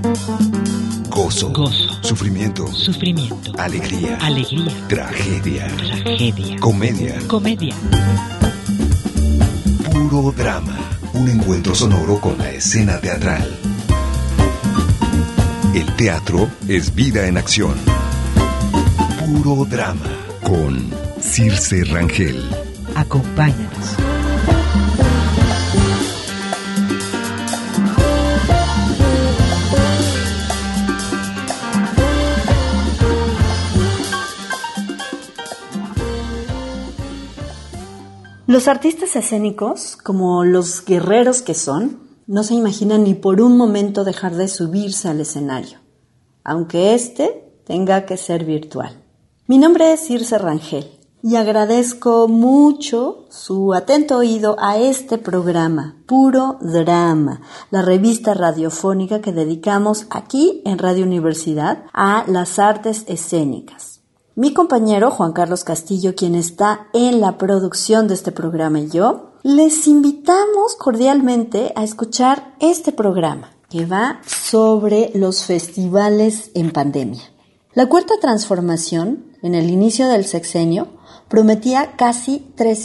Gozo. Sufrimiento. Alegría. Tragedia. Comedia. Puro drama. Un encuentro sonoro con la escena teatral. El teatro es vida en acción. Puro drama. Con Circe Rangel. Acompáñanos. Los artistas escénicos, como los guerreros que son, no se imaginan ni por un momento dejar de subirse al escenario, aunque éste tenga que ser virtual. Mi nombre es Circe Rangel y agradezco mucho su atento oído a este programa, Puro Drama, la revista radiofónica que dedicamos aquí en Radio Universidad a las artes escénicas. Mi compañero Juan Carlos Castillo, quien está en la producción de este programa, y yo, les invitamos cordialmente a escuchar este programa que va sobre los festivales en pandemia. La Cuarta Transformación, en el inicio del sexenio, prometía casi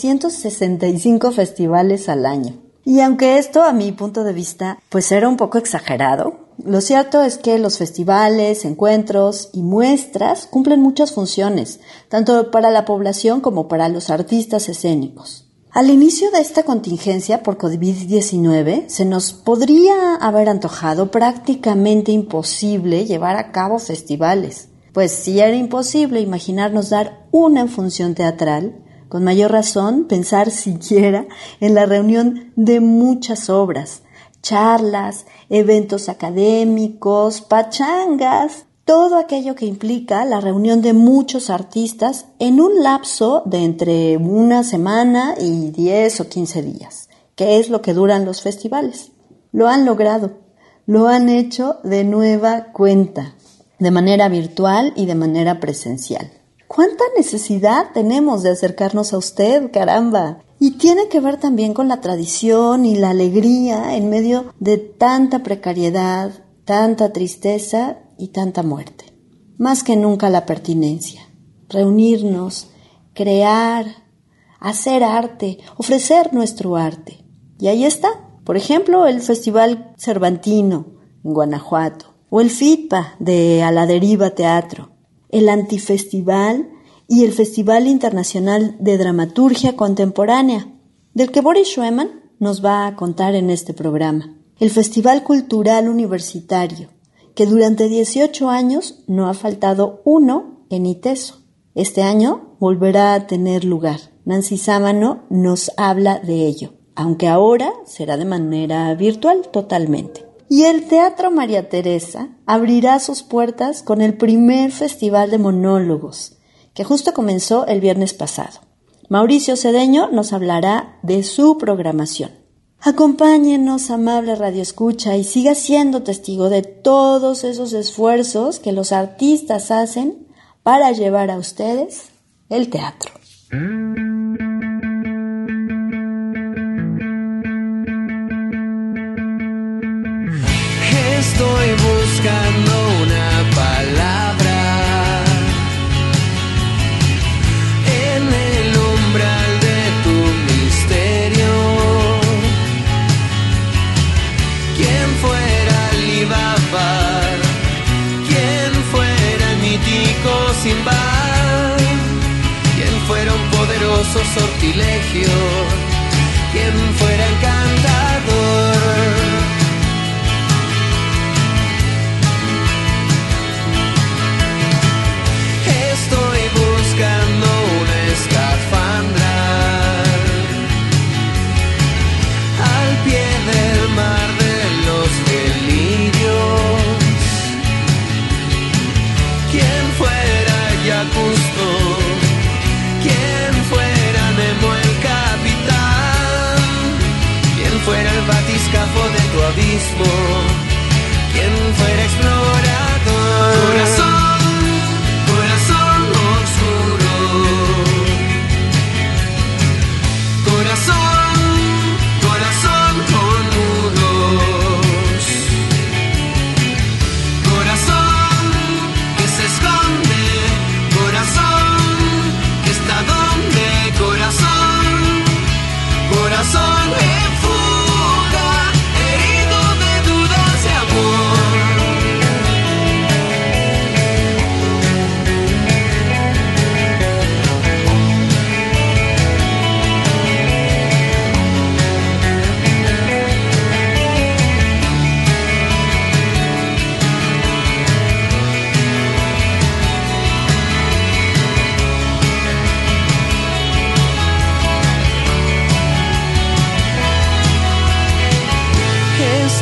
365 festivales al año. Y aunque esto, a mi punto de vista, pues era un poco exagerado, lo cierto es que los festivales, encuentros y muestras cumplen muchas funciones, tanto para la población como para los artistas escénicos. Al inicio de esta contingencia por COVID-19, se nos podría haber antojado prácticamente imposible llevar a cabo festivales, pues si era imposible imaginarnos dar una función teatral, con mayor razón pensar siquiera en la reunión de muchas obras, charlas, eventos académicos, pachangas, todo aquello que implica la reunión de muchos artistas en un lapso de entre una semana y 10 o 15 días, que es lo que duran los festivales. Lo han logrado, lo han hecho de nueva cuenta, de manera virtual y de manera presencial. ¿Cuánta necesidad tenemos de acercarnos a usted, caramba? Y tiene que ver también con la tradición y la alegría en medio de tanta precariedad, tanta tristeza y tanta muerte. Más que nunca la pertinencia, reunirnos, crear, hacer arte, ofrecer nuestro arte. Y ahí está, por ejemplo, el Festival Cervantino en Guanajuato, o el FITPA de A la Deriva Teatro, el Antifestival y el Festival Internacional de Dramaturgia Contemporánea, del que Boris Schweman nos va a contar en este programa. El Festival Cultural Universitario, que durante 18 años no ha faltado uno en ITESO. Este año volverá a tener lugar. Nancy Sámano nos habla de ello, aunque ahora será de manera virtual totalmente. Y el Teatro María Teresa abrirá sus puertas con el primer festival de monólogos, que justo comenzó el viernes pasado. Mauricio Cedeño nos hablará de su programación. Acompáñenos, amable radioescucha, y siga siendo testigo de todos esos esfuerzos que los artistas hacen para llevar a ustedes el teatro. Estoy buscando una palabra en el umbral de tu misterio. ¿Quién fuera Alibaba? ¿Quién fuera el mítico Simba? ¿Quién fuera un poderoso sortilegio? ¿Quién fuera encantador? Buscando una escafandra al pie del mar de los delirios. ¿Quién fuera Jacques Cousteau? ¿Quién fuera Nemo el capitán? ¿Quién fuera el batiscafo de tu abismo? ¿Quién fuera explorador? Corazón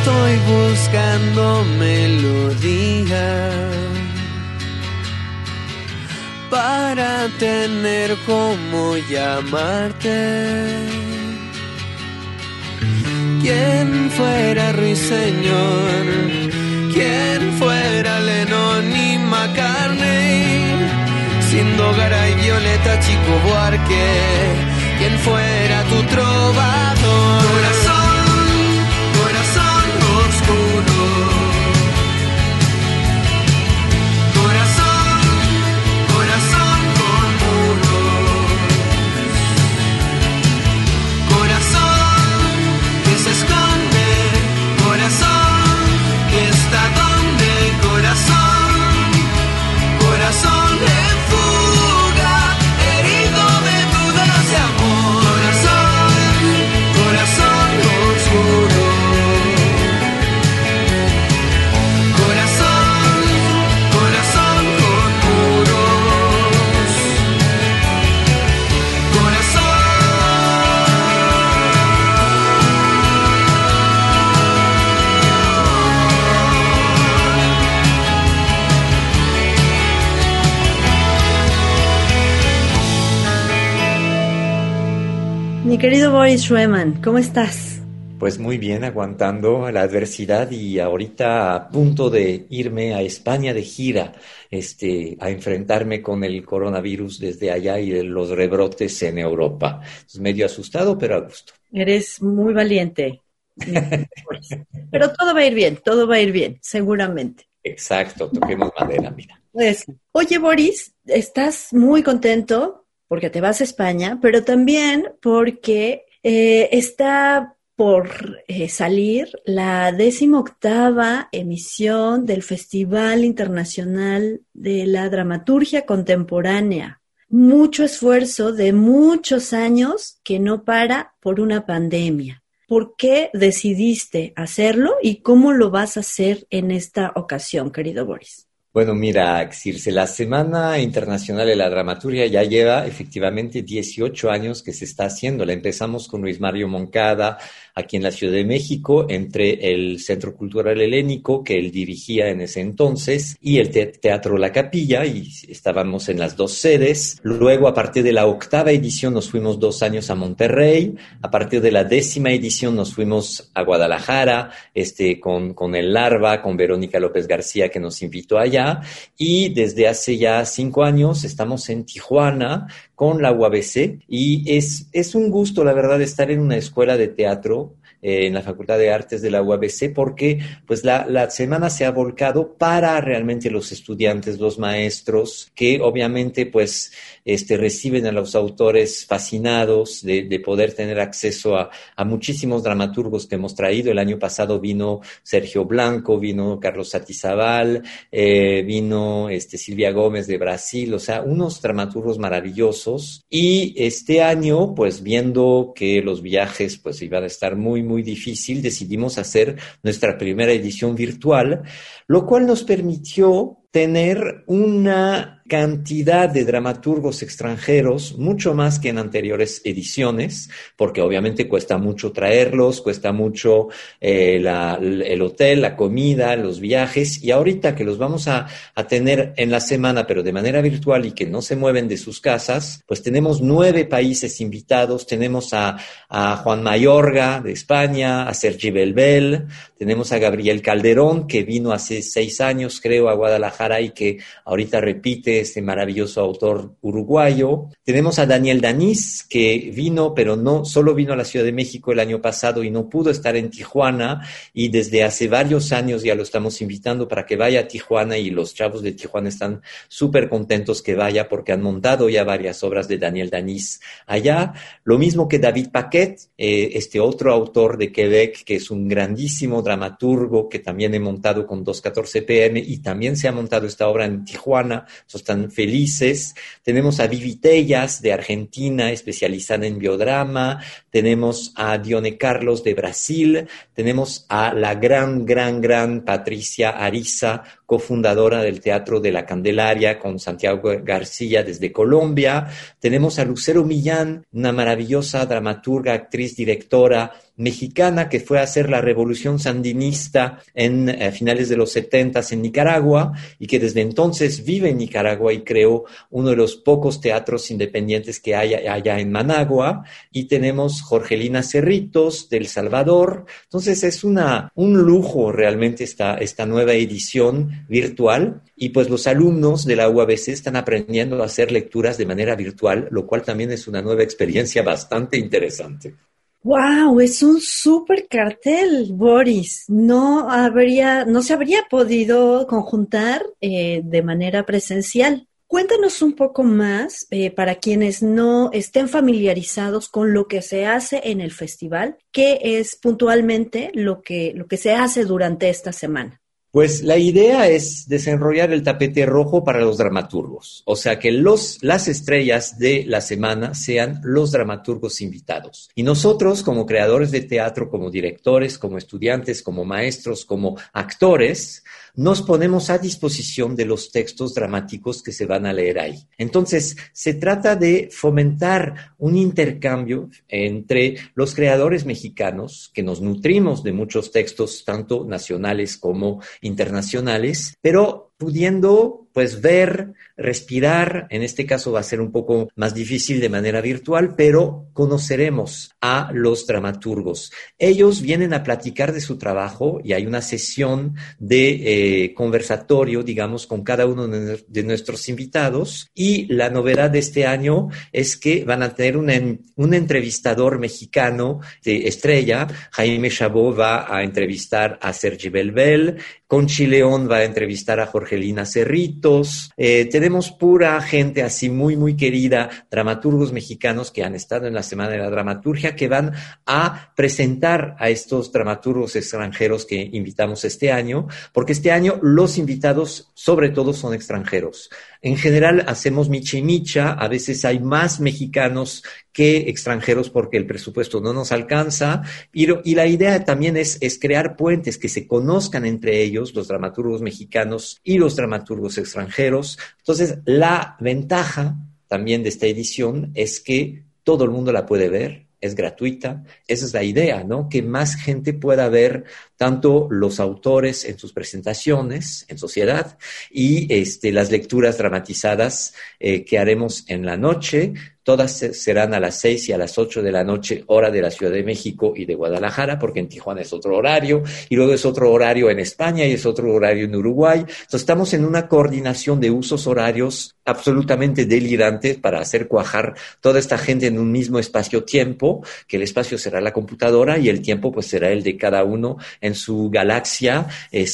estoy buscando melodía para tener cómo llamarte. ¿Quién fuera Ruiseñor? ¿Quién fuera Lennon y McCartney? Siendo Garay, Violeta, Chico Buarque. ¿Quién fuera tu trovador? Corazón, corazón oscuro. Corazón, corazón con muros. Corazón que se esconde. Corazón que está donde. Corazón, corazón en fuga, herido de dudas de amor. Corazón, corazón oscuro. Corazón, corazón con muros. Corazón. Mi querido Boris Schweman, ¿cómo estás? Pues muy bien, aguantando la adversidad y ahorita a punto de irme a España de gira, a enfrentarme con el coronavirus desde allá y de los rebrotes en Europa. Entonces, medio asustado, pero a gusto. Eres muy valiente. Pero todo va a ir bien, seguramente. Exacto, toquemos madera, mira. Oye, Boris, estás muy contento porque te vas a España, pero también porque está por salir la 18ª emisión del Festival Internacional de la Dramaturgia Contemporánea. Mucho esfuerzo de muchos años que no para por una pandemia. ¿Por qué decidiste hacerlo y cómo lo vas a hacer en esta ocasión, querido Boris? Bueno, mira, Circe, la Semana Internacional de la Dramaturgia ya lleva efectivamente 18 años que se está haciendo. La empezamos con Luis Mario Moncada aquí en la Ciudad de México, entre el Centro Cultural Helénico, que él dirigía en ese entonces, y el Teatro La Capilla, y estábamos en las dos sedes. Luego, a partir de la 8ª edición, nos fuimos 2 años a Monterrey. A partir de la 10ª edición, nos fuimos a Guadalajara, con el Larva, con Verónica López García, que nos invitó allá. Y desde hace ya 5 años estamos en Tijuana con la UABC y es un gusto, la verdad, estar en una escuela de teatro en la Facultad de Artes de la UABC porque pues la semana se ha volcado para realmente los estudiantes, los maestros, que obviamente pues reciben a los autores fascinados de poder tener acceso a muchísimos dramaturgos que hemos traído. El año pasado vino Sergio Blanco, vino Carlos Satizabal, vino Silvia Gómez de Brasil, o sea, unos dramaturgos maravillosos. Y este año, pues viendo que los viajes pues iban a estar muy, muy difícil, decidimos hacer nuestra primera edición virtual, lo cual nos permitió tener una cantidad de dramaturgos extranjeros, mucho más que en anteriores ediciones, porque obviamente cuesta mucho traerlos, cuesta mucho el hotel, la comida, los viajes, y ahorita que los vamos a tener en la semana, pero de manera virtual y que no se mueven de sus casas, pues tenemos 9 países invitados. Tenemos a Juan Mayorga de España, a Sergi Belbel, tenemos a Gabriel Calderón, que vino hace 6 años, creo, a Guadalajara y que ahorita repite este maravilloso autor uruguayo. Tenemos a Daniel Danís, que vino, pero no solo vino a la Ciudad de México el año pasado y no pudo estar en Tijuana, y desde hace varios años ya lo estamos invitando para que vaya a Tijuana, y los chavos de Tijuana están súper contentos que vaya porque han montado ya varias obras de Daniel Danís allá. Lo mismo que David Paquet, otro autor de Quebec, que es un grandísimo dramaturgo que también he montado con 214 PM y también se ha montado esta obra en Tijuana. Están felices. Tenemos a Vivi Tellas de Argentina, especializada en biodrama. Tenemos a Dione Carlos de Brasil. Tenemos a la gran Patricia Ariza, cofundadora del Teatro de la Candelaria, con Santiago García desde Colombia. Tenemos a Lucero Millán, una maravillosa dramaturga, actriz, directora mexicana que fue a hacer la revolución sandinista en finales de los 70 en Nicaragua y que desde entonces vive en Nicaragua y creó uno de los pocos teatros independientes que hay allá en Managua. Y tenemos Jorgelina Cerritos de El Salvador. Entonces es un lujo realmente esta nueva edición virtual. Y pues los alumnos de la UABC están aprendiendo a hacer lecturas de manera virtual, lo cual también es una nueva experiencia bastante interesante. ¡Wow! Es un súper cartel, Boris. No se habría podido conjuntar de manera presencial. Cuéntanos un poco más para quienes no estén familiarizados con lo que se hace en el festival, qué es puntualmente lo que se hace durante esta semana. Pues la idea es desenrollar el tapete rojo para los dramaturgos, o sea que las estrellas de la semana sean los dramaturgos invitados. Y nosotros, como creadores de teatro, como directores, como estudiantes, como maestros, como actores, nos ponemos a disposición de los textos dramáticos que se van a leer ahí. Entonces, se trata de fomentar un intercambio entre los creadores mexicanos, que nos nutrimos de muchos textos, tanto nacionales como internacionales, pero pudiendo pues ver, respirar. En este caso va a ser un poco más difícil de manera virtual, pero conoceremos a los dramaturgos. Ellos vienen a platicar de su trabajo y hay una sesión de conversatorio, digamos, con cada uno de nuestros invitados. Y la novedad de este año es que van a tener un entrevistador mexicano de estrella. Jaime Chabot va a entrevistar a Sergi Belbel, Conchi León va a entrevistar a Jorgelina Cerritos. Tenemos pura gente así muy, muy querida, dramaturgos mexicanos que han estado en la Semana de la Dramaturgia, que van a presentar a estos dramaturgos extranjeros que invitamos este año, porque este año los invitados sobre todo son extranjeros. En general hacemos micha y micha, a veces hay más mexicanos que extranjeros porque el presupuesto no nos alcanza, y la idea también es crear puentes que se conozcan entre ellos, los dramaturgos mexicanos y los dramaturgos extranjeros. Entonces, la ventaja también de esta edición es que todo el mundo la puede ver, es gratuita. Esa es la idea, ¿no? Que más gente pueda ver tanto los autores en sus presentaciones en sociedad y las lecturas dramatizadas que haremos en la noche. Todas serán a las 6 y a las 8 de la noche, hora de la Ciudad de México y de Guadalajara, porque en Tijuana es otro horario, y luego es otro horario en España y es otro horario en Uruguay. Entonces estamos en una coordinación de usos horarios absolutamente delirante para hacer cuajar toda esta gente en un mismo espacio-tiempo, que el espacio será la computadora y el tiempo pues será el de cada uno en su galaxia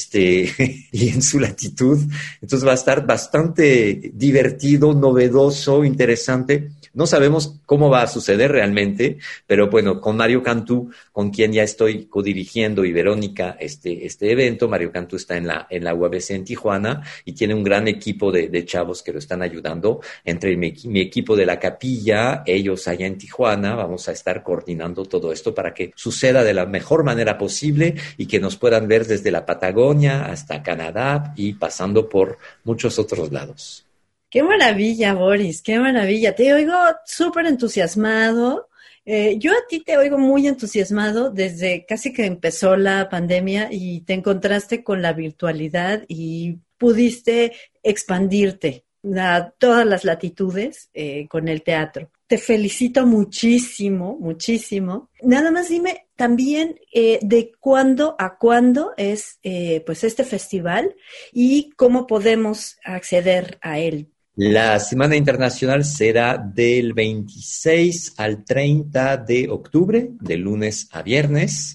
y en su latitud. Entonces va a estar bastante divertido, novedoso, interesante. No sabemos cómo va a suceder realmente, pero bueno, con Mario Cantú, con quien ya estoy codirigiendo, y Verónica, este evento. Mario Cantú está en la UABC en Tijuana y tiene un gran equipo de chavos que lo están ayudando. Entre mi equipo de la capilla, ellos allá en Tijuana, vamos a estar coordinando todo esto para que suceda de la mejor manera posible y que nos puedan ver desde la Patagonia hasta Canadá y pasando por muchos otros lados. ¡Qué maravilla, Boris! ¡Qué maravilla! Te oigo súper entusiasmado. Yo a ti te oigo muy entusiasmado desde casi que empezó la pandemia y te encontraste con la virtualidad y pudiste expandirte a todas las latitudes con el teatro. Te felicito muchísimo, muchísimo. Nada más dime también de cuándo a cuándo es pues este festival y cómo podemos acceder a él. La Semana Internacional será del 26 al 30 de octubre, de lunes a viernes.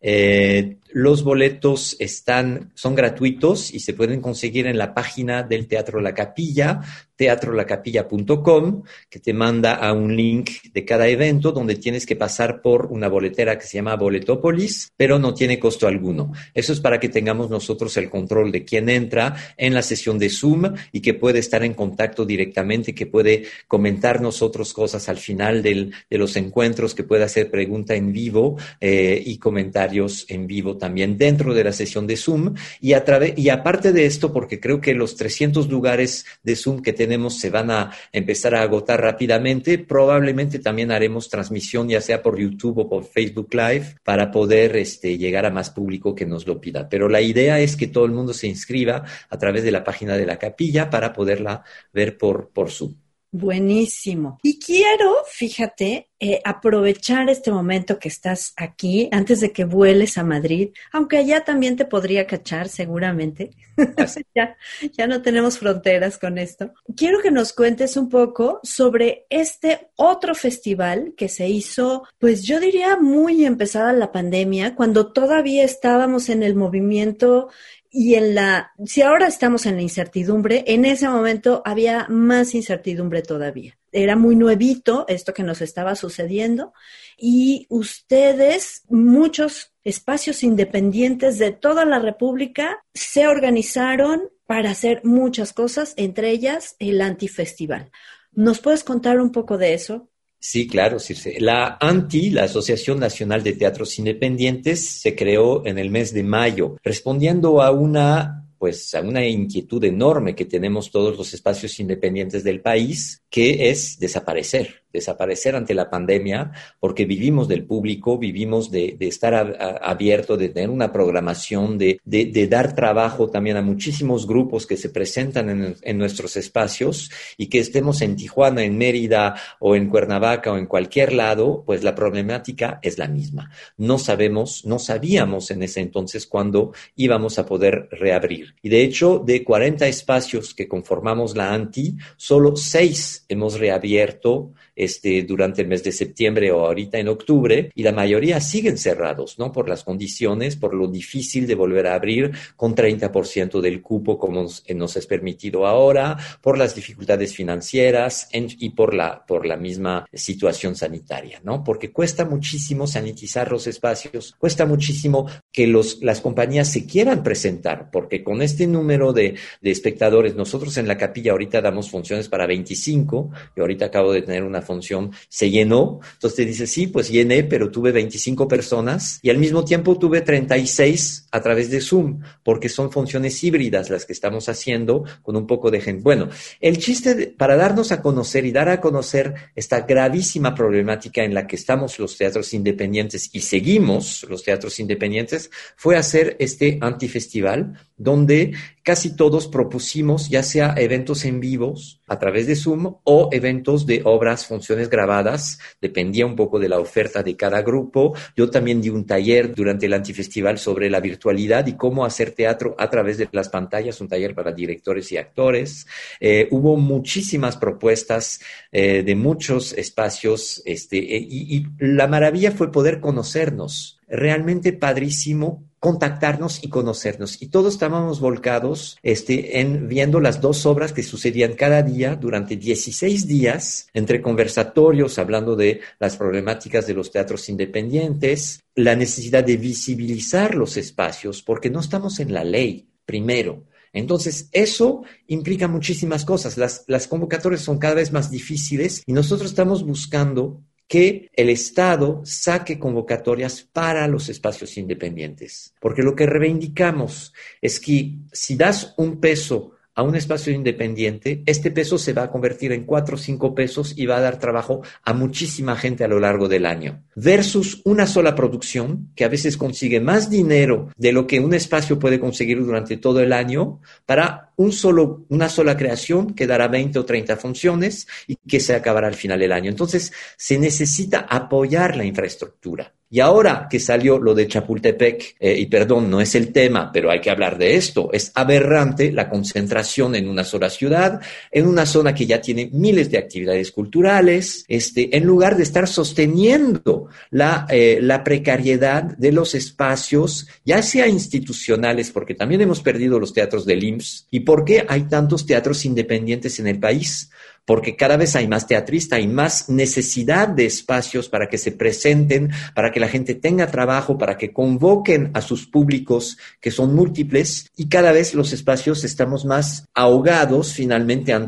Los boletos son gratuitos y se pueden conseguir en la página del Teatro La Capilla, teatrolacapilla.com, que te manda a un link de cada evento donde tienes que pasar por una boletera que se llama Boletópolis, pero no tiene costo alguno. Eso es para que tengamos nosotros el control de quién entra en la sesión de Zoom y que puede estar en contacto directamente, que puede comentar nosotros cosas al final de los encuentros, que puede hacer pregunta en vivo y comentarios comentarios en vivo también dentro de la sesión de Zoom y aparte de esto, porque creo que los 300 lugares de Zoom que tenemos se van a empezar a agotar rápidamente, probablemente también haremos transmisión ya sea por YouTube o por Facebook Live para poder llegar a más público que nos lo pida. Pero la idea es que todo el mundo se inscriba a través de la página de la capilla para poderla ver por Zoom. Buenísimo. Y quiero, fíjate, aprovechar este momento que estás aquí antes de que vueles a Madrid, aunque allá también te podría cachar seguramente. Ya no tenemos fronteras con esto. Quiero que nos cuentes un poco sobre este otro festival que se hizo, pues yo diría muy empezada la pandemia, cuando todavía estábamos en el movimiento. Y si ahora estamos en la incertidumbre, en ese momento había más incertidumbre todavía. Era muy nuevito esto que nos estaba sucediendo y ustedes, muchos espacios independientes de toda la República, se organizaron para hacer muchas cosas, entre ellas el Antifestival. ¿Nos puedes contar un poco de eso? Sí, claro, Circe. La ANTI, la Asociación Nacional de Teatros Independientes, se creó en el mes de mayo, respondiendo a una inquietud enorme que tenemos todos los espacios independientes del país, que es desaparecer ante la pandemia, porque vivimos del público, vivimos de estar abierto, de tener una programación, de dar trabajo también a muchísimos grupos que se presentan en nuestros espacios, y que estemos en Tijuana, en Mérida o en Cuernavaca o en cualquier lado, pues la problemática es la misma. No sabíamos en ese entonces cuándo íbamos a poder reabrir. Y de hecho, de 40 espacios que conformamos la ANTI, solo 6 hemos reabierto durante el mes de septiembre o ahorita en octubre, y la mayoría siguen cerrados, ¿no? Por las condiciones, por lo difícil de volver a abrir con 30% del cupo como nos es permitido ahora, por las dificultades financieras y por la misma situación sanitaria, ¿no? Porque cuesta muchísimo sanitizar los espacios, cuesta muchísimo que las compañías se quieran presentar, porque con este número de espectadores, nosotros en la capilla ahorita damos funciones para 25, y ahorita acabo de tener una función, se llenó, entonces te dice, sí, pues llené, pero tuve 25 personas y al mismo tiempo tuve 36 a través de Zoom, porque son funciones híbridas las que estamos haciendo con un poco de gente. Bueno, el chiste para darnos a conocer y dar a conocer esta gravísima problemática en la que estamos los teatros independientes y seguimos los teatros independientes fue hacer este antifestival, donde casi todos propusimos ya sea eventos en vivos a través de Zoom o eventos de obras, funciones grabadas, dependía un poco de la oferta de cada grupo. Yo también di un taller durante el antifestival sobre la virtualidad y cómo hacer teatro a través de las pantallas, un taller para directores y actores. Hubo muchísimas propuestas de muchos espacios y la maravilla fue poder conocernos. Realmente padrísimo contactarnos y conocernos. Y todos estábamos volcados en viendo las 2 obras que sucedían cada día durante 16 días, entre conversatorios, hablando de las problemáticas de los teatros independientes, la necesidad de visibilizar los espacios, porque no estamos en la ley, primero. Entonces, eso implica muchísimas cosas. Las convocatorias son cada vez más difíciles y nosotros estamos buscando que el Estado saque convocatorias para los espacios independientes. Porque lo que reivindicamos es que si das un peso a un espacio independiente, este peso se va a convertir en 4 o 5 pesos y va a dar trabajo a muchísima gente a lo largo del año. Versus una sola producción, que a veces consigue más dinero de lo que un espacio puede conseguir durante todo el año, para una sola creación que dará 20 o 30 funciones y que se acabará al final del año. Entonces, se necesita apoyar la infraestructura. Y ahora que salió lo de Chapultepec, y perdón, no es el tema, pero hay que hablar de esto, es aberrante la concentración en una sola ciudad, en una zona que ya tiene miles de actividades culturales, en lugar de estar sosteniendo la precariedad de los espacios, ya sea institucionales, porque también hemos perdido los teatros del IMSS. ¿Y por qué hay tantos teatros independientes en el país? Porque cada vez hay más teatristas, hay más necesidad de espacios para que se presenten, para que la gente tenga trabajo, para que convoquen a sus públicos que son múltiples, y cada vez los espacios estamos más ahogados finalmente entre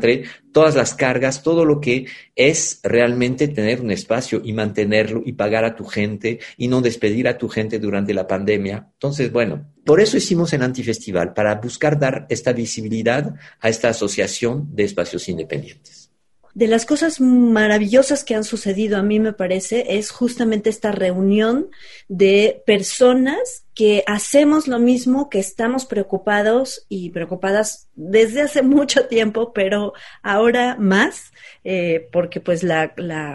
todas las cargas, todo lo que es realmente tener un espacio y mantenerlo y pagar a tu gente y no despedir a tu gente durante la pandemia. Entonces, bueno, por eso hicimos el Antifestival, para buscar dar esta visibilidad a esta asociación de espacios independientes. De las cosas maravillosas que han sucedido, a mí me parece, es justamente esta reunión de personas que hacemos lo mismo, que estamos preocupados y preocupadas desde hace mucho tiempo, pero ahora más, porque pues la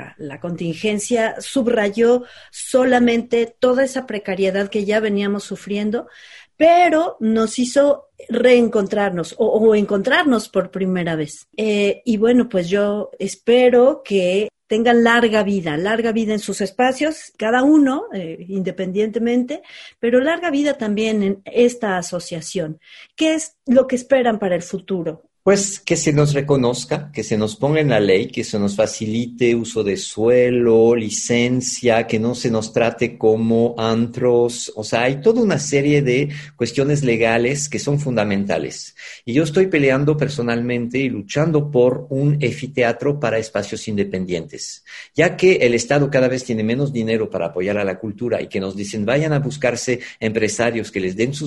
contingencia subrayó solamente toda esa precariedad que ya veníamos sufriendo, pero nos hizo reencontrarnos o encontrarnos por primera vez. Y bueno, pues yo espero que tengan larga vida en sus espacios, cada uno independientemente, pero larga vida también en esta asociación. ¿Qué es lo que esperan para el futuro? Pues que se nos reconozca, que se nos ponga en la ley, que se nos facilite uso de suelo, licencia, que no se nos trate como antros. O sea, hay toda una serie de cuestiones legales que son fundamentales. Y yo estoy peleando personalmente y luchando por un anfiteatro para espacios independientes, ya que el Estado cada vez tiene menos dinero para apoyar a la cultura y que nos dicen vayan a buscarse empresarios que les den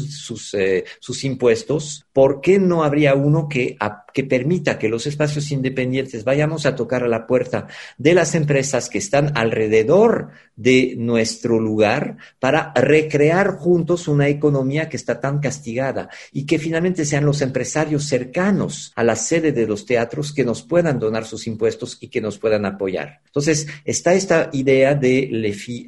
sus impuestos. ¿Por qué no habría uno que permita que los espacios independientes vayamos a tocar a la puerta de las empresas que están alrededor de nuestro lugar para recrear juntos una economía que está tan castigada y que finalmente sean los empresarios cercanos a la sede de los teatros que nos puedan donar sus impuestos y que nos puedan apoyar? Entonces, está esta idea del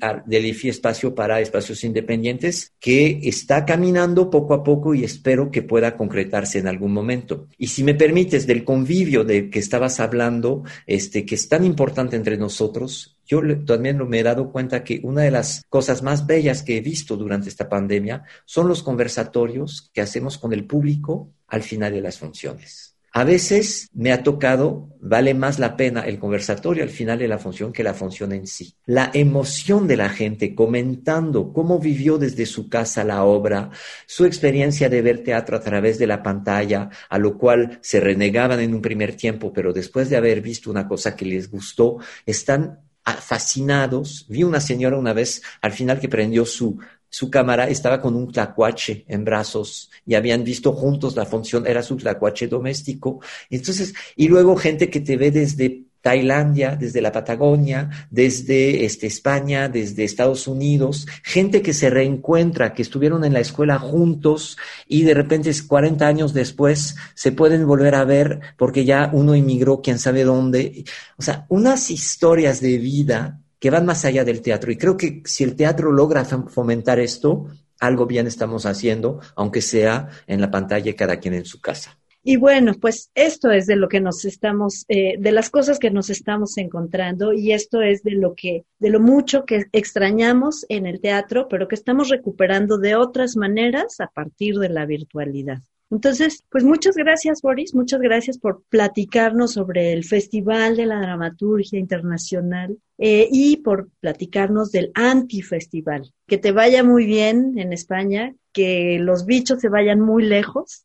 EFI Espacio para Espacios Independientes que está caminando poco a poco y espero que pueda concretarse en algún momento. Y si me permites, del convivio de que estabas hablando, que es tan importante entre nosotros, yo también me he dado cuenta que una de las cosas más bellas que he visto durante esta pandemia son los conversatorios que hacemos con el público al final de las funciones. A veces me ha tocado, vale más la pena el conversatorio al final de la función que la función en sí. La emoción de la gente comentando cómo vivió desde su casa la obra, su experiencia de ver teatro a través de la pantalla, a lo cual se renegaban en un primer tiempo, pero después de haber visto una cosa que les gustó, están fascinados. Vi una señora una vez al final que prendió su cámara, estaba con un tlacuache en brazos y habían visto juntos la función, era su tlacuache doméstico. Entonces, y luego gente que te ve desde Tailandia, desde la Patagonia, desde España, desde Estados Unidos, gente que se reencuentra, que estuvieron en la escuela juntos y de repente 40 años después se pueden volver a ver porque ya uno emigró quién sabe dónde. O sea, unas historias de vida que van más allá del teatro. Y creo que si el teatro logra fomentar esto, algo bien estamos haciendo, aunque sea en la pantalla cada quien en su casa. Y bueno, pues esto es de lo que nos estamos, de las cosas que nos estamos encontrando, y esto es de lo mucho que extrañamos en el teatro, pero que estamos recuperando de otras maneras a partir de la virtualidad. Entonces, pues muchas gracias, Boris, muchas gracias por platicarnos sobre el Festival de la Dramaturgia Internacional y por platicarnos del Antifestival. Que te vaya muy bien en España, que los bichos se vayan muy lejos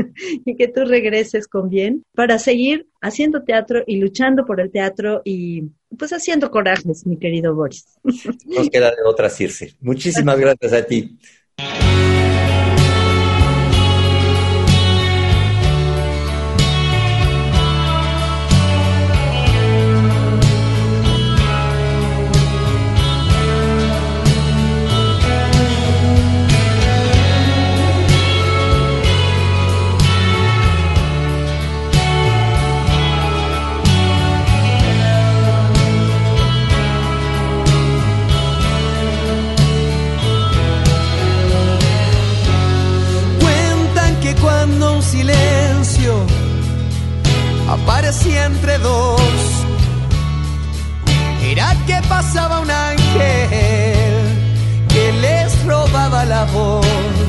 y que tú regreses con bien para seguir haciendo teatro y luchando por el teatro y pues haciendo corajes, mi querido Boris. Nos queda de otra, Circe. Muchísimas gracias a ti. Silencio aparecía entre dos. Era que pasaba un ángel que les robaba la voz.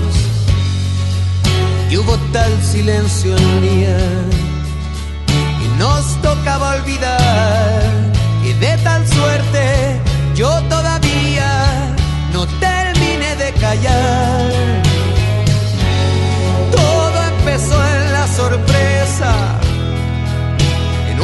Y hubo tal silencio en día y nos tocaba olvidar. Y de tal suerte yo todavía no terminé de callar. Empezó en la sorpresa, en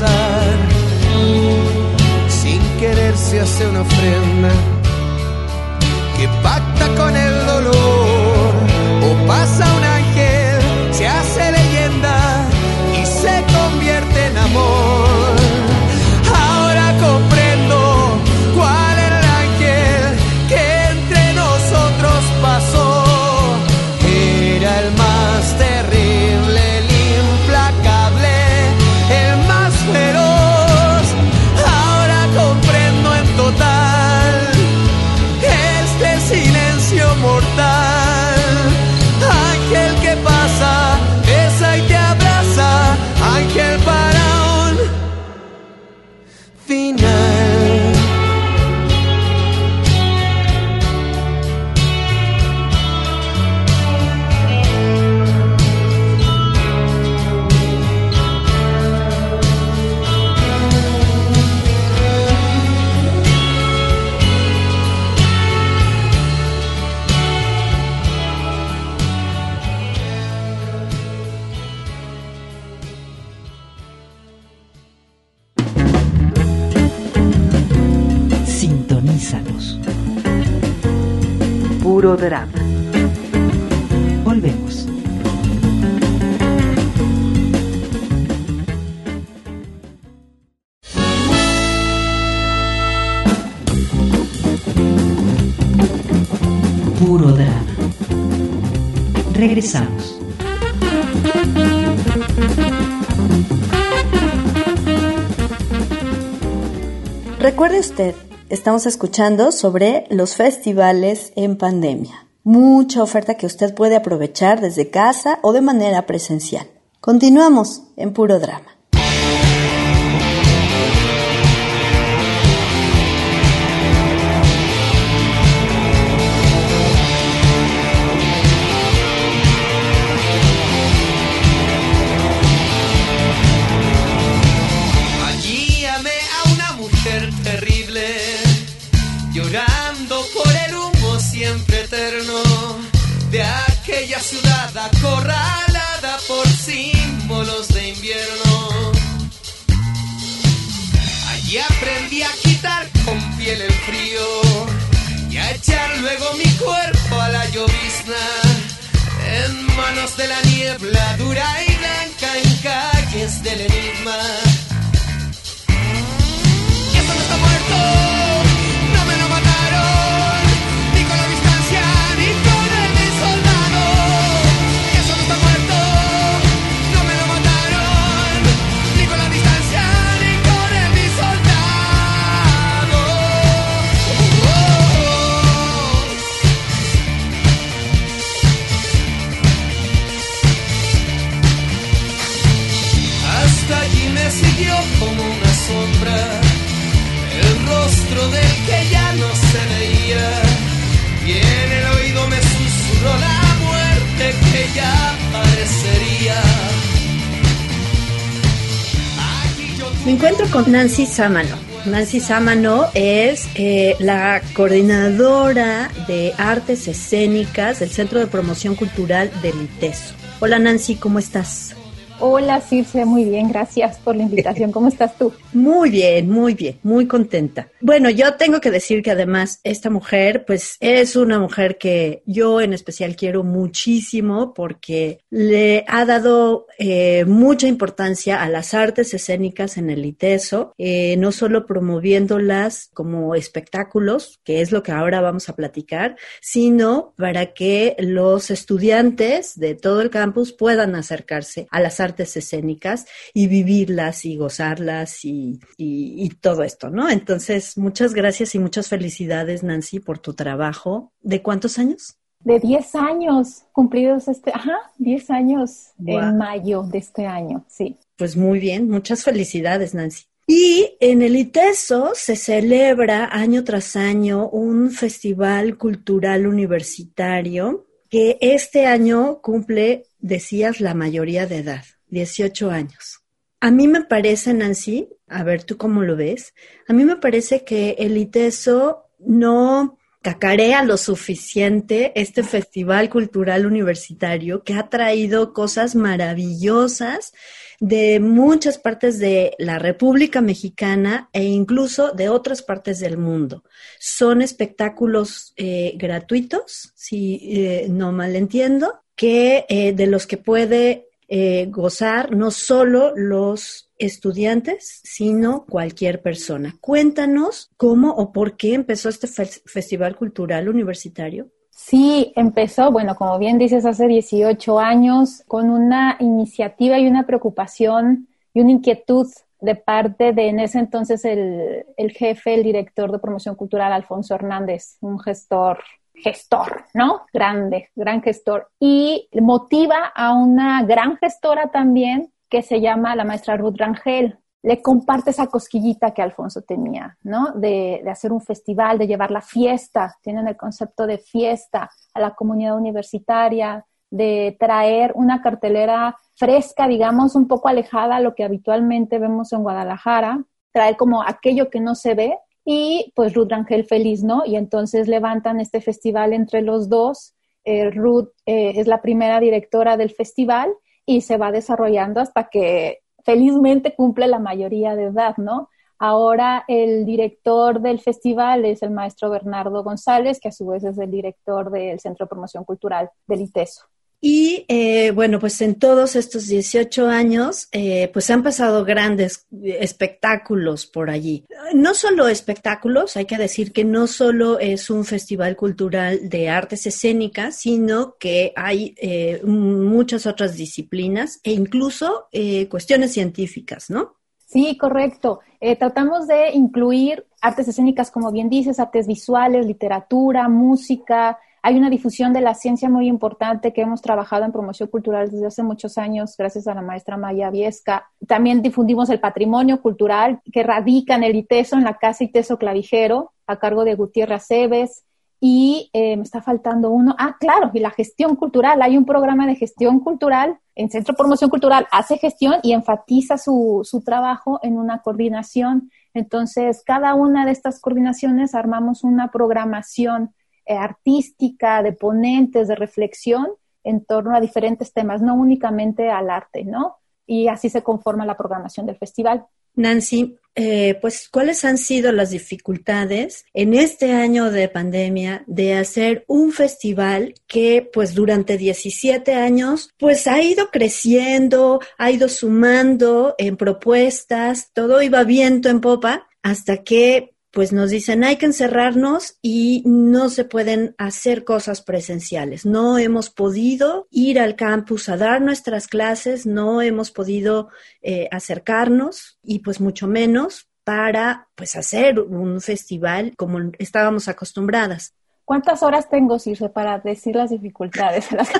pasar. Sin querer se hace una ofrenda que pacta con el dolor, o pasa un ángel, se hace leyenda y se convierte en amor. Ahora comprendo cuál era el ángel que entre nosotros pasó. Era el más terrible, el implacable, el más feroz. Ahora comprendo en total este silencio mortal. Ángel que pasa, besa y te abraza. Ángel para un final. Sintonízanos. Puro drama. Volvemos. Puro drama. Regresamos. Recuerde usted, estamos escuchando sobre los festivales en pandemia. Mucha oferta que usted puede aprovechar desde casa o de manera presencial. Continuamos en Puro Drama. Allí amé a una mujer terrible, llorando por el humo siempre eterno de aquella ciudad acorralada por símbolos de invierno. Allí aprendí a quitar con piel el frío y a echar luego mi cuerpo a la llovizna, en manos de la niebla dura y blanca, en calles del enigma. Y esto no está muerto, no me lo mataron, ni con la distancia, ni con el soldado. Y eso no está muerto, no me lo mataron, ni con la distancia, ni con el soldado. Hasta allí me siguió como una sombra el rostro del que ya no se veía, y en el oído me susurró la muerte que ya parecería. Me encuentro con Nancy Sámano. Nancy Sámano es la coordinadora de artes escénicas del Centro de Promoción Cultural del ITESO. Hola Nancy, ¿cómo estás? Hola Circe, muy bien, gracias por la invitación. ¿Cómo estás tú? Muy bien, muy contenta. Bueno, yo tengo que decir que además esta mujer, pues es una mujer que yo en especial quiero muchísimo porque le ha dado mucha importancia a las artes escénicas en el ITESO, no solo promoviéndolas como espectáculos, que es lo que ahora vamos a platicar, sino para que los estudiantes de todo el campus puedan acercarse a las artes escénicas y vivirlas y gozarlas y todo esto, ¿no? Entonces, muchas gracias y muchas felicidades, Nancy, por tu trabajo. ¿De cuántos años? De 10 años cumplidos 10 años Wow. En mayo de este año, sí. Pues muy bien, muchas felicidades, Nancy. Y en el ITESO se celebra año tras año un festival cultural universitario que este año cumple, decías, la mayoría de edad, 18 años. A mí me parece, Nancy, a ver tú cómo lo ves, a mí me parece que el ITESO no cacarea lo suficiente este festival cultural universitario que ha traído cosas maravillosas de muchas partes de la República Mexicana e incluso de otras partes del mundo. Son espectáculos gratuitos, si no mal entiendo, que de los que puede gozar no solo los estudiantes, sino cualquier persona. Cuéntanos cómo o por qué empezó este Festival Cultural Universitario. Sí, empezó, bueno, como bien dices, hace 18 años con una iniciativa y una preocupación y una inquietud de parte de, en ese entonces, el jefe, el director de promoción cultural, Alfonso Hernández, un gestor, ¿no? Gran gestor. Y motiva a una gran gestora también que se llama la maestra Ruth Rangel. Le comparte esa cosquillita que Alfonso tenía, ¿no? De hacer un festival, de llevar la fiesta. Tienen el concepto de fiesta a la comunidad universitaria, de traer una cartelera fresca, digamos, un poco alejada a lo que habitualmente vemos en Guadalajara, traer como aquello que no se ve. Y pues Ruth Rangel feliz, ¿no? Y entonces levantan este festival entre los dos. Ruth es la primera directora del festival y se va desarrollando hasta que felizmente cumple la mayoría de edad, ¿no? Ahora el director del festival es el maestro Bernardo González, que a su vez es el director del Centro de Promoción Cultural del ITESO. Y bueno, pues en todos estos 18 años, pues han pasado grandes espectáculos por allí. No solo espectáculos, hay que decir que no solo es un festival cultural de artes escénicas, sino que hay muchas otras disciplinas e incluso cuestiones científicas, ¿no? Sí, correcto. Tratamos de incluir artes escénicas, como bien dices, artes visuales, literatura, música. Hay una difusión de la ciencia muy importante que hemos trabajado en promoción cultural desde hace muchos años, gracias a la maestra Maya Viesca. También difundimos el patrimonio cultural que radica en el ITESO, en la Casa ITESO Clavijero, a cargo de Gutiérrez Aceves. Y me está faltando uno. Ah, claro, y la gestión cultural. Hay un programa de gestión cultural en Centro de Promoción Cultural, hace gestión y enfatiza su trabajo en una coordinación. Entonces, cada una de estas coordinaciones armamos una programación artística, de ponentes, de reflexión en torno a diferentes temas, no únicamente al arte, ¿no? Y así se conforma la programación del festival. Nancy, pues, ¿cuáles han sido las dificultades en este año de pandemia de hacer un festival que, pues, durante 17 años, pues, ha ido creciendo, ha ido sumando en propuestas, todo iba viento en popa, hasta que pues nos dicen hay que encerrarnos y no se pueden hacer cosas presenciales. No hemos podido ir al campus a dar nuestras clases, no hemos podido acercarnos y pues mucho menos para pues hacer un festival como estábamos acostumbradas. ¿Cuántas horas tengo, Circe, para decir las dificultades? No,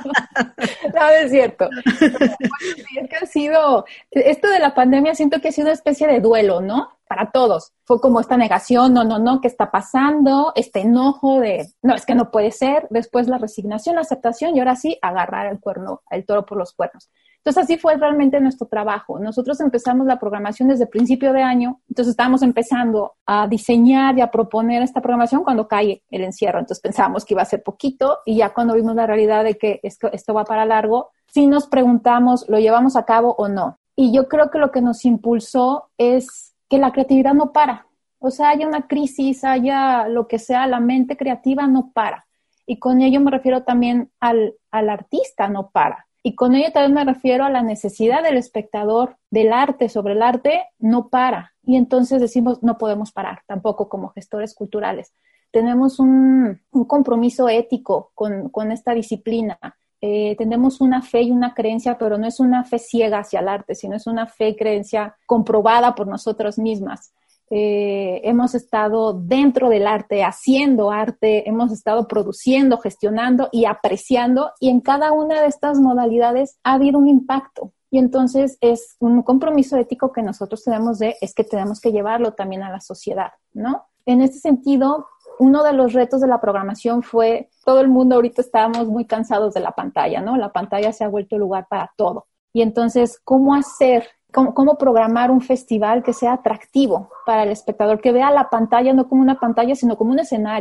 es cierto. Es que ha sido, esto de la pandemia siento que ha sido una especie de duelo, ¿no? Para todos. Fue como esta negación, no, ¿qué está pasando? Este enojo de, no, es que no puede ser. Después la resignación, la aceptación y ahora sí, agarrar el toro por los cuernos. Entonces así fue realmente nuestro trabajo. Nosotros empezamos la programación desde principio de año, entonces estábamos empezando a diseñar y a proponer esta programación cuando cae el encierro. Entonces pensábamos que iba a ser poquito y ya cuando vimos la realidad de que esto va para largo, sí nos preguntamos, ¿lo llevamos a cabo o no? Y yo creo que lo que nos impulsó es que la creatividad no para. O sea, haya una crisis, haya lo que sea, la mente creativa no para. Y con ello me refiero también al artista no para. Y con ello también me refiero a la necesidad del espectador del arte sobre el arte no para. Y entonces decimos, no podemos parar, tampoco como gestores culturales. Tenemos un compromiso ético con esta disciplina. Tenemos una fe y una creencia, pero no es una fe ciega hacia el arte, sino es una fe y creencia comprobada por nosotras mismas. Hemos estado dentro del arte, haciendo arte, hemos estado produciendo, gestionando y apreciando, y en cada una de estas modalidades ha habido un impacto. Y entonces es un compromiso ético que nosotros tenemos es que tenemos que llevarlo también a la sociedad, ¿no? En este sentido, uno de los retos de la programación fue, todo el mundo ahorita estábamos muy cansados de la pantalla, ¿no? La pantalla se ha vuelto el lugar para todo. Y entonces, ¿cómo hacer? ¿Cómo programar un festival que sea atractivo para el espectador, que vea la pantalla no como una pantalla, sino como un escenario?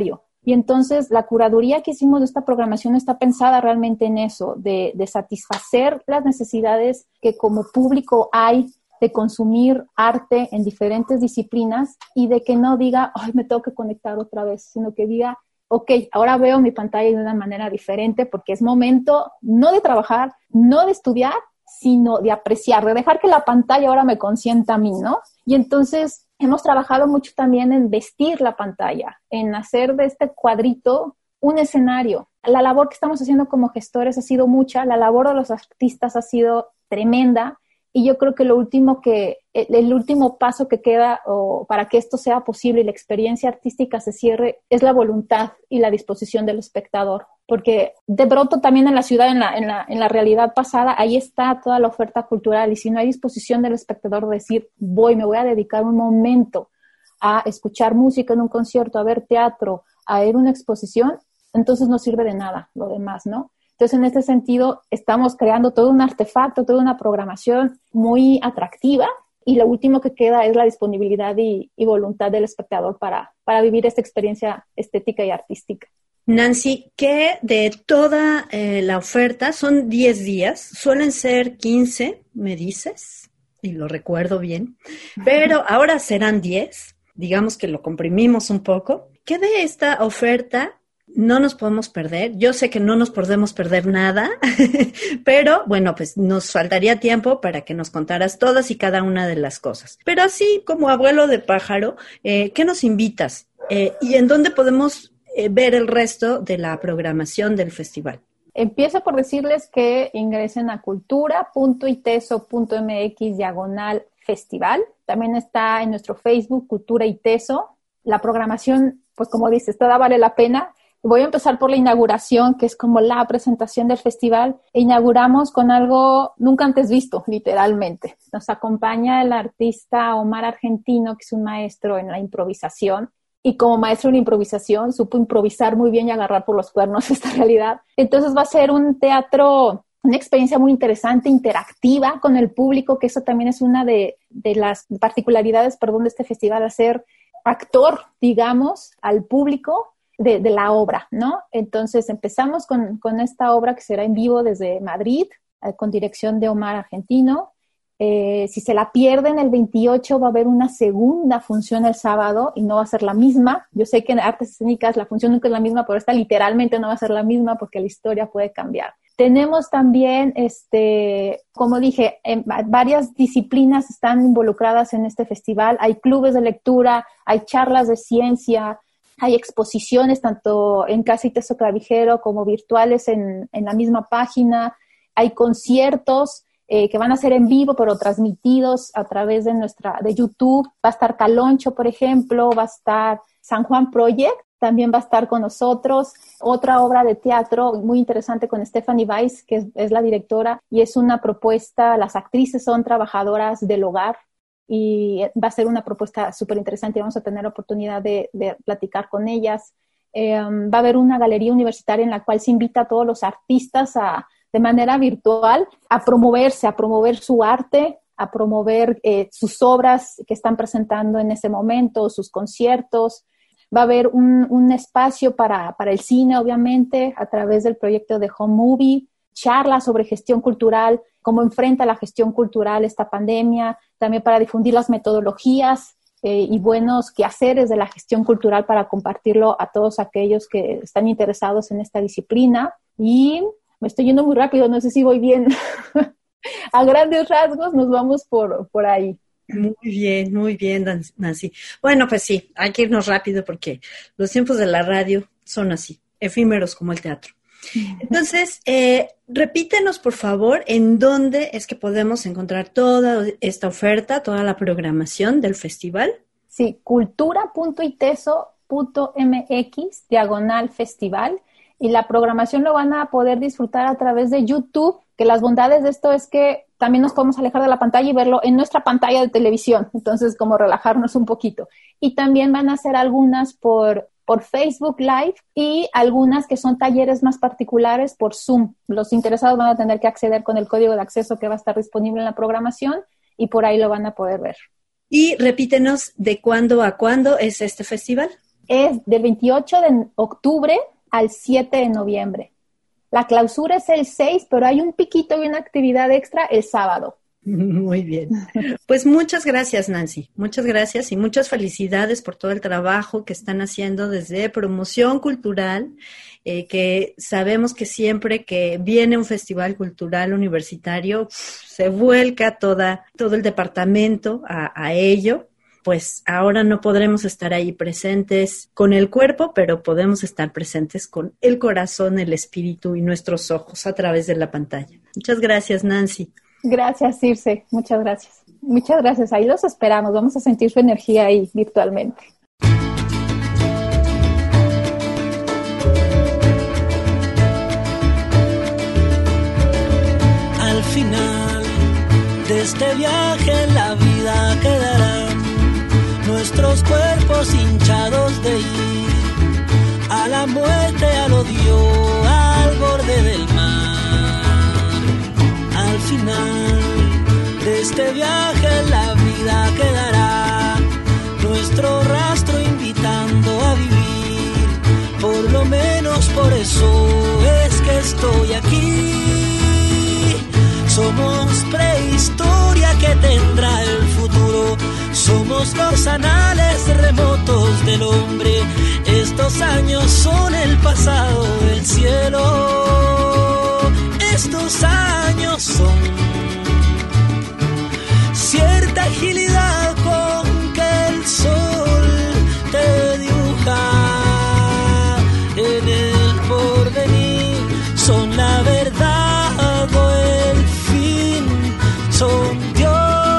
Y entonces la curaduría que hicimos de esta programación está pensada realmente en eso, de satisfacer las necesidades que como público hay de consumir arte en diferentes disciplinas y de que no diga, ay, me tengo que conectar otra vez, sino que diga, ok, ahora veo mi pantalla de una manera diferente porque es momento no de trabajar, no de estudiar, sino de apreciar, de dejar que la pantalla ahora me consienta a mí, ¿no? Y entonces hemos trabajado mucho también en vestir la pantalla, en hacer de este cuadrito un escenario. La labor que estamos haciendo como gestores ha sido mucha, la labor de los artistas ha sido tremenda, y yo creo que el último paso que queda para que esto sea posible y la experiencia artística se cierre es la voluntad y la disposición del espectador. Porque de pronto también en la ciudad, en la realidad pasada, ahí está toda la oferta cultural, y si no hay disposición del espectador de decir, me voy a dedicar un momento a escuchar música en un concierto, a ver teatro, a ver una exposición, entonces no sirve de nada lo demás, ¿no? Entonces, en este sentido, estamos creando todo un artefacto, toda una programación muy atractiva, y lo último que queda es la disponibilidad y voluntad del espectador para vivir esta experiencia estética y artística. Nancy, que de toda la oferta son 10 días, suelen ser 15, me dices, y lo recuerdo bien, pero ahora serán 10, digamos que lo comprimimos un poco. ¿Qué de esta oferta no nos podemos perder? Yo sé que no nos podemos perder nada, pero bueno, pues nos faltaría tiempo para que nos contaras todas y cada una de las cosas. Pero así como abuelo de pájaro, ¿qué nos invitas? ¿Y en dónde podemos ver el resto de la programación del festival? Empiezo por decirles que ingresen a cultura.iteso.mx/festival. También está en nuestro Facebook, Cultura Iteso. La programación, pues como dices, toda vale la pena. Voy a empezar por la inauguración, que es como la presentación del festival. Inauguramos con algo nunca antes visto, literalmente. Nos acompaña el artista Omar Argentino, que es un maestro en la improvisación. Y como maestro en improvisación, supo improvisar muy bien y agarrar por los cuernos esta realidad. Entonces va a ser un teatro, una experiencia muy interesante, interactiva con el público, que eso también es una de las particularidades, de este festival, hacer actor, digamos, al público de la obra, ¿no? Entonces empezamos con esta obra que será en vivo desde Madrid, con dirección de Omar Argentino. Si se la pierden el 28 va a haber una segunda función el sábado y no va a ser la misma. Yo sé que en artes escénicas la función nunca es la misma, pero esta literalmente no va a ser la misma porque la historia puede cambiar. Tenemos también, como dije, varias disciplinas están involucradas en este festival. Hay clubes de lectura, hay charlas de ciencia, hay exposiciones tanto en Casa Iteso Clavijero como virtuales en la misma página. Hay conciertos que van a ser en vivo, pero transmitidos a través de YouTube. Va a estar Caloncho, por ejemplo, va a estar San Juan Project, también va a estar con nosotros. Otra obra de teatro muy interesante con Stephanie Weiss, que es la directora, y es una propuesta, las actrices son trabajadoras del hogar, y va a ser una propuesta súper interesante, vamos a tener oportunidad de platicar con ellas. Va a haber una galería universitaria en la cual se invita a todos los artistas de manera virtual a promoverse, a promover su arte, a promover sus obras que están presentando en ese momento, sus conciertos. Va a haber un espacio para el cine, obviamente, a través del proyecto de Home Movie, charlas sobre gestión cultural, cómo enfrenta la gestión cultural esta pandemia, también para difundir las metodologías y buenos quehaceres de la gestión cultural para compartirlo a todos aquellos que están interesados en esta disciplina. Y me estoy yendo muy rápido, no sé si voy bien. A grandes rasgos nos vamos por ahí. Muy bien, Nancy. Bueno, pues sí, hay que irnos rápido porque los tiempos de la radio son así, efímeros como el teatro. Entonces, repítenos, por favor, en dónde es que podemos encontrar toda esta oferta, toda la programación del festival. Sí, cultura.iteso.mx/festival, y la programación lo van a poder disfrutar a través de YouTube, que las bondades de esto es que también nos podemos alejar de la pantalla y verlo en nuestra pantalla de televisión, entonces como relajarnos un poquito. Y también van a hacer algunas por Facebook Live y algunas que son talleres más particulares por Zoom. Los interesados van a tener que acceder con el código de acceso que va a estar disponible en la programación y por ahí lo van a poder ver. Y repítenos de cuándo a cuándo es este festival. es del 28 de octubre al 7 de noviembre. La clausura es el 6, pero hay un piquito y una actividad extra el sábado. Muy bien. Pues muchas gracias, Nancy. Muchas gracias y muchas felicidades por todo el trabajo que están haciendo desde promoción cultural, que sabemos que siempre que viene un festival cultural universitario, se vuelca todo el departamento a ello. Pues ahora no podremos estar ahí presentes con el cuerpo, pero podemos estar presentes con el corazón, el espíritu y nuestros ojos a través de la pantalla. Muchas gracias, Nancy. Gracias, Circe. Muchas gracias. Muchas gracias. Ahí los esperamos. Vamos a sentir su energía ahí virtualmente. Al final de este viaje la vida quedarán nuestros cuerpos hinchados de ir a la muerte, al odio, al borde del mar. Al final de este viaje la vida quedará nuestro rastro invitando a vivir. Por lo menos por eso es que estoy aquí. Somos prehistoria que tendrá el futuro. Somos los anales remotos del hombre. Estos años son el pasado del cielo. Estos años son cierta agilidad con que el sol te dibuja en el porvenir. Son la verdad o el fin, son Dios.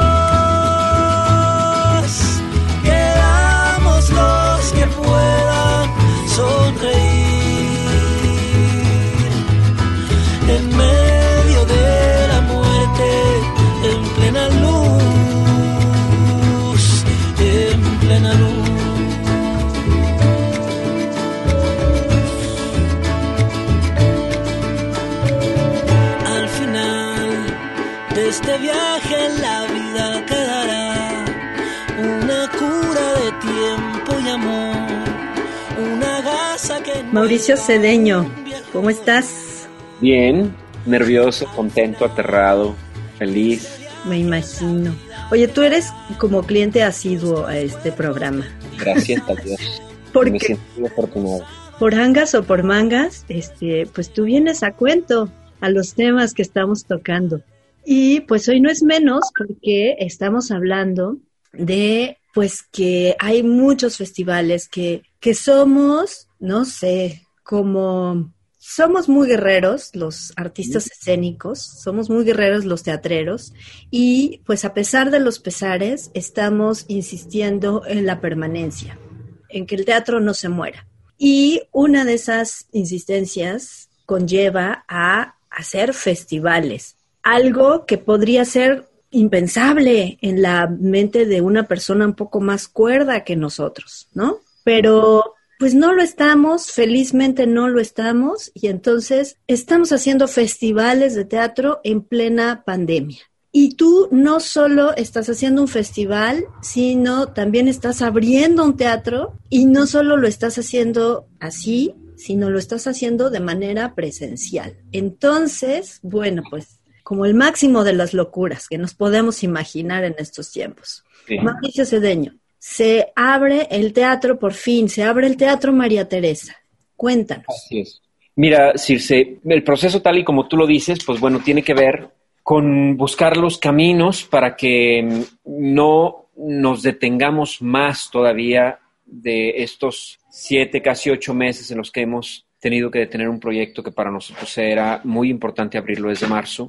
Quedamos los que puedan sonreír en medio de la muerte, en plena luz, en plena luz. Al final de este viaje la vida quedará una cura de tiempo y amor, una gasa que... Mauricio Cedeño, ¿cómo estás? Bien, nervioso, contento, aterrado, feliz. Me imagino. Oye, tú eres como cliente asiduo a este programa. Gracias a Dios. ¿Por Me qué? siento muy afortunado. Por angas o por mangas, pues tú vienes a cuento a los temas que estamos tocando. Y pues hoy no es menos porque estamos hablando de pues que hay muchos festivales que somos, no sé, como... Somos muy guerreros los artistas escénicos, somos muy guerreros los teatreros y pues a pesar de los pesares estamos insistiendo en la permanencia, en que el teatro no se muera. Y una de esas insistencias conlleva a hacer festivales, algo que podría ser impensable en la mente de una persona un poco más cuerda que nosotros, ¿no? Pero... pues no lo estamos, felizmente no lo estamos, y entonces estamos haciendo festivales de teatro en plena pandemia. Y tú no solo estás haciendo un festival, sino también estás abriendo un teatro, y no solo lo estás haciendo así, sino lo estás haciendo de manera presencial. Entonces, bueno, pues como el máximo de las locuras que nos podemos imaginar en estos tiempos. Sí. Mauricio Cedeño. Se abre el teatro, por fin, se abre el Teatro María Teresa. Cuéntanos. Así es. Mira, Circe, el proceso tal y como tú lo dices, pues bueno, tiene que ver con buscar los caminos para que no nos detengamos más todavía de estos 7, casi 8 meses en los que hemos tenido que detener un proyecto que para nosotros era muy importante abrirlo desde marzo.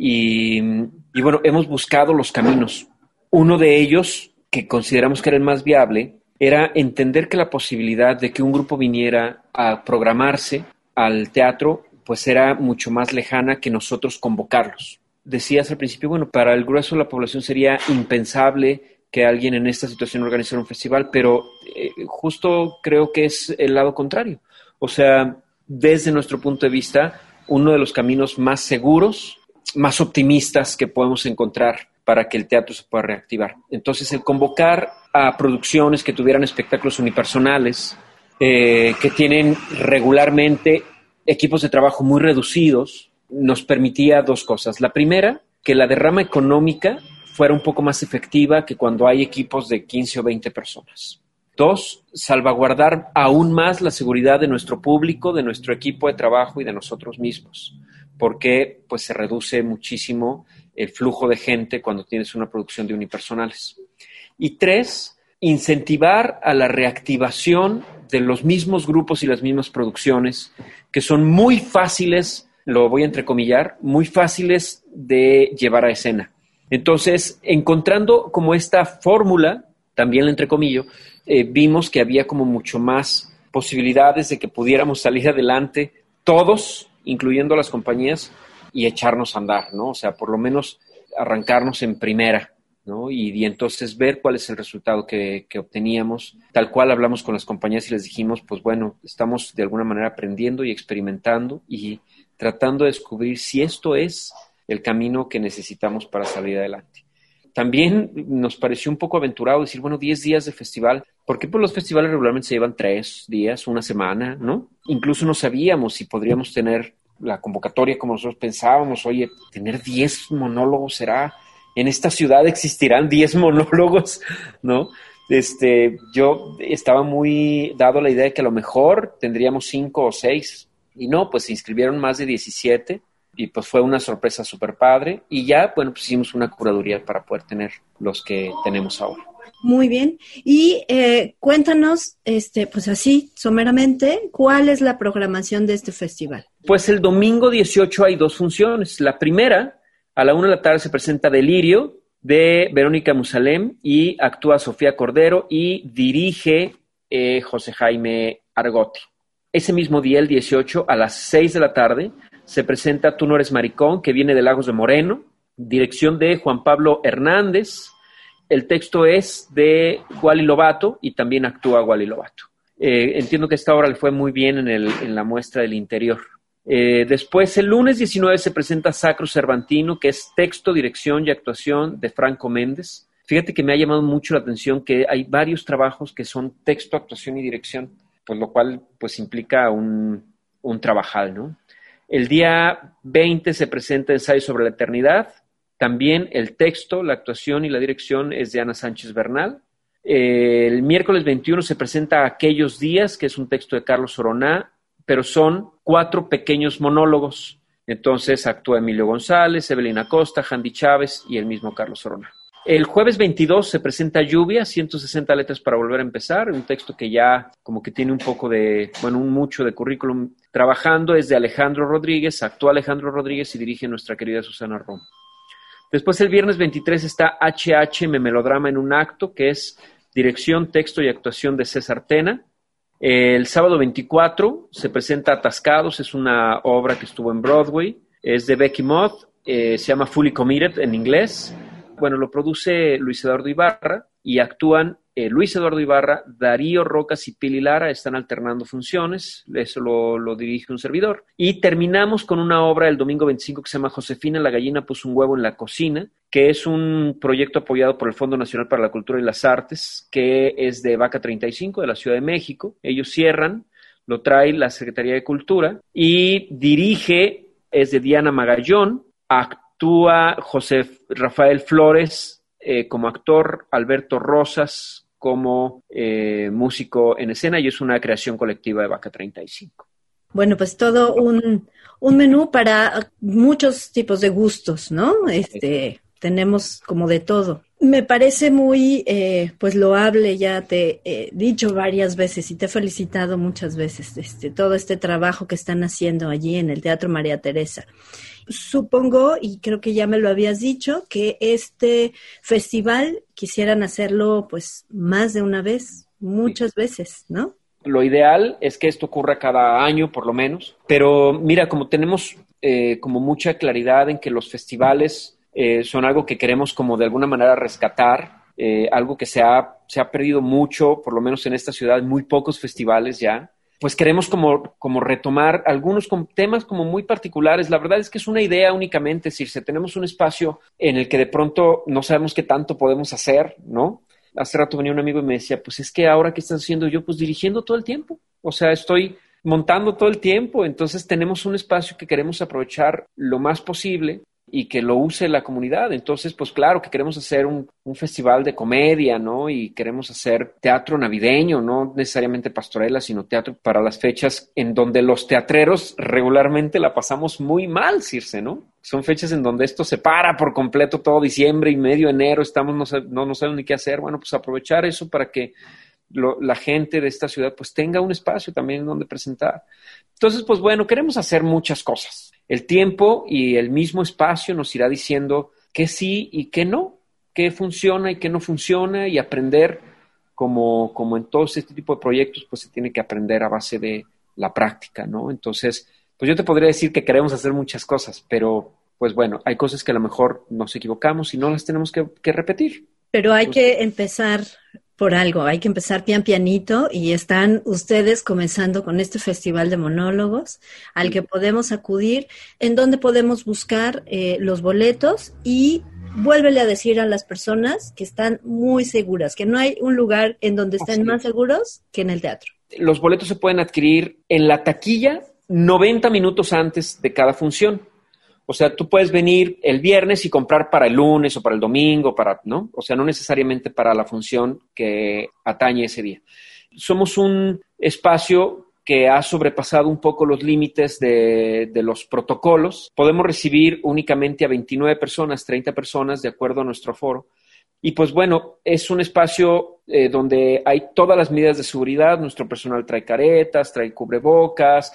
Y bueno, hemos buscado los caminos. Uno de ellos, que consideramos que era el más viable, era entender que la posibilidad de que un grupo viniera a programarse al teatro, pues era mucho más lejana que nosotros convocarlos. Decías al principio, bueno, para el grueso de la población sería impensable que alguien en esta situación organizara un festival, pero justo creo que es el lado contrario. O sea, desde nuestro punto de vista, uno de los caminos más seguros, más optimistas que podemos encontrar para que el teatro se pueda reactivar. Entonces, el convocar a producciones que tuvieran espectáculos unipersonales que tienen regularmente equipos de trabajo muy reducidos, nos permitía dos cosas. La primera, que la derrama económica fuera un poco más efectiva que cuando hay equipos de 15 o 20 personas. Dos, salvaguardar aún más la seguridad de nuestro público, de nuestro equipo de trabajo y de nosotros mismos, porque pues se reduce muchísimo el flujo de gente cuando tienes una producción de unipersonales. Y tres, incentivar a la reactivación de los mismos grupos y las mismas producciones que son muy fáciles, lo voy a entrecomillar, muy fáciles de llevar a escena. Entonces, encontrando como esta fórmula, también la entrecomillo, vimos que había como mucho más posibilidades de que pudiéramos salir adelante todos, incluyendo las compañías, y echarnos a andar, ¿no? O sea, por lo menos arrancarnos en primera, ¿no? Y entonces ver cuál es el resultado que obteníamos. Tal cual hablamos con las compañías y les dijimos, pues bueno, estamos de alguna manera aprendiendo y experimentando y tratando de descubrir si esto es el camino que necesitamos para salir adelante. También nos pareció un poco aventurado decir, bueno, 10 días de festival. ¿Por qué? Pues los festivales regularmente se llevan 3 días, una semana, ¿no? Incluso no sabíamos si podríamos tener la convocatoria como nosotros pensábamos. Oye, tener 10 monólogos será... En esta ciudad existirán 10 monólogos, ¿no? Yo estaba muy dado a la idea de que a lo mejor tendríamos 5 o 6. Y no, pues se inscribieron más de 17 y pues fue una sorpresa súper padre. Y ya, bueno, pues hicimos una curaduría para poder tener los que tenemos ahora. Muy bien. Y cuéntanos, pues así, someramente, ¿cuál es la programación de este festival? Pues el domingo 18 hay 2 funciones. La primera... A la 1 de la tarde se presenta Delirio de Verónica Musalem y actúa Sofía Cordero y dirige José Jaime Argote. Ese mismo día, el 18, a las 6 de la tarde, se presenta Tú no eres maricón, que viene de Lagos de Moreno, dirección de Juan Pablo Hernández. El texto es de Wally Lobato y también actúa Wally Lobato. Entiendo que esta obra le fue muy bien en la muestra del interior. Después, el lunes 19 se presenta Sacro Cervantino, que es texto, dirección y actuación de Franco Méndez. Fíjate que me ha llamado mucho la atención que hay varios trabajos que son texto, actuación y dirección, pues lo cual pues implica un trabajal, ¿no? El día 20 se presenta Ensayo sobre la Eternidad. También el texto, la actuación y la dirección es de Ana Sánchez Bernal. El miércoles 21 se presenta Aquellos días, que es un texto de Carlos Oroná, pero son 4 pequeños monólogos. Entonces actúa Emilio González, Evelina Costa, Handy Chávez y el mismo Carlos Oroná. El jueves 22 se presenta Lluvia, 160 letras para volver a empezar, un texto que ya como que tiene un poco de, bueno, un mucho de currículum trabajando, es de Alejandro Rodríguez, actúa Alejandro Rodríguez y dirige nuestra querida Susana Rom. Después el viernes 23 está HH, Melodrama en un acto, que es dirección, texto y actuación de César Tena. El sábado 24 se presenta Atascados, es una obra que estuvo en Broadway, es de Becky Moth, se llama Fully Committed en inglés. Bueno, lo produce Luis Eduardo Ibarra y actúan Luis Eduardo Ibarra, Darío Rocas y Pili Lara, están alternando funciones, eso lo dirige un servidor. Y terminamos con una obra el domingo 25 que se llama Josefina, la gallina puso un huevo en la cocina, que es un proyecto apoyado por el Fondo Nacional para la Cultura y las Artes, que es de Vaca 35, de la Ciudad de México. Ellos cierran, lo trae la Secretaría de Cultura y dirige, es de Diana Magallón, actúa José Rafael Flores como actor, Alberto Rosas como músico en escena, y es una creación colectiva de Vaca 35. Bueno, pues todo un menú para muchos tipos de gustos, ¿no? Tenemos como de todo. Me parece muy, pues loable, ya te he dicho varias veces y te he felicitado muchas veces, todo este trabajo que están haciendo allí en el Teatro María Teresa. Supongo, y creo que ya me lo habías dicho, que este festival quisieran hacerlo pues más de una vez, muchas veces, ¿no? Lo ideal es que esto ocurra cada año, por lo menos. Pero mira, como tenemos como mucha claridad en que los festivales son algo que queremos como de alguna manera rescatar, algo que se ha perdido mucho, por lo menos en esta ciudad, muy pocos festivales ya. Pues queremos como retomar algunos temas como muy particulares. La verdad es que es una idea únicamente, es decir, si tenemos un espacio en el que de pronto no sabemos qué tanto podemos hacer, ¿no? Hace rato venía un amigo y me decía, pues es que ahora ¿qué estás haciendo? Yo, pues dirigiendo todo el tiempo. O sea, estoy montando todo el tiempo, entonces tenemos un espacio que queremos aprovechar lo más posible y que lo use la comunidad. Entonces, pues claro que queremos hacer un festival de comedia, ¿no? Y queremos hacer teatro navideño, no necesariamente pastorela, sino teatro para las fechas en donde los teatreros regularmente la pasamos muy mal, Circe, ¿no? Son fechas en donde esto se para por completo todo diciembre y medio enero, estamos no sabemos ni qué hacer. Bueno, pues aprovechar eso para que la gente de esta ciudad pues tenga un espacio también donde presentar. Entonces, pues bueno, queremos hacer muchas cosas. El tiempo y el mismo espacio nos irá diciendo qué sí y qué no, qué funciona y qué no funciona, y aprender como en todo este tipo de proyectos, pues se tiene que aprender a base de la práctica, ¿no? Entonces, pues yo te podría decir que queremos hacer muchas cosas, pero pues bueno, hay cosas que a lo mejor nos equivocamos y no las tenemos que repetir. Pero hay que empezar por algo, hay que empezar pianito, y están ustedes comenzando con este festival de monólogos al que podemos acudir, en donde podemos buscar los boletos, y vuélvele a decir a las personas que están muy seguras, que no hay un lugar en donde estén más seguros que en el teatro. Los boletos se pueden adquirir en la taquilla 90 minutos antes de cada función. O sea, tú puedes venir el viernes y comprar para el lunes o para el domingo, ¿no? O sea, no necesariamente para la función que atañe ese día. Somos un espacio que ha sobrepasado un poco los límites de los protocolos. Podemos recibir únicamente a 29 personas, 30 personas, de acuerdo a nuestro aforo. Y pues bueno, es un espacio donde hay todas las medidas de seguridad. Nuestro personal trae caretas, trae cubrebocas,